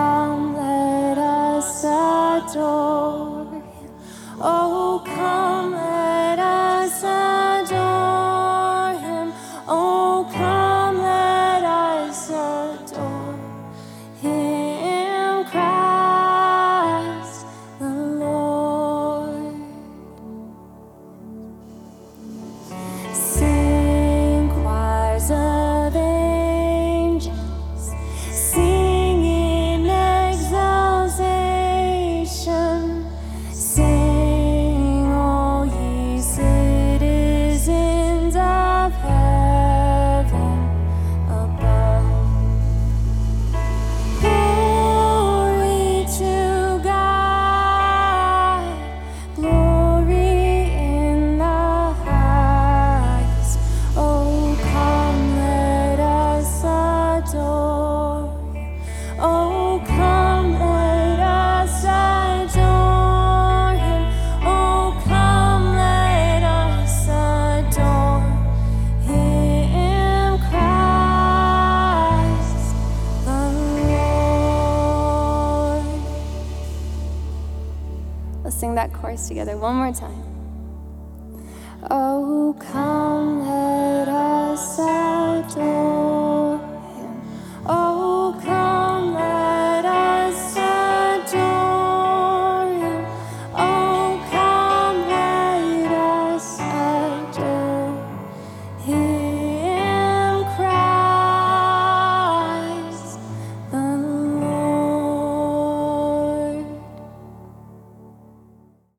come, let us adore him. Oh, come, let us adore him. Oh, come, let us adore him, Christ the Lord. Sing, choirs of angels, sing in exaltation. Sing, all ye citizens of heaven above. Glory to God, glory in the highest. Oh, come, let us adore him. Oh, come, let us adore him. Oh, come, let us adore him, Christ the Lord. Let's sing that chorus together one more time. Oh, come.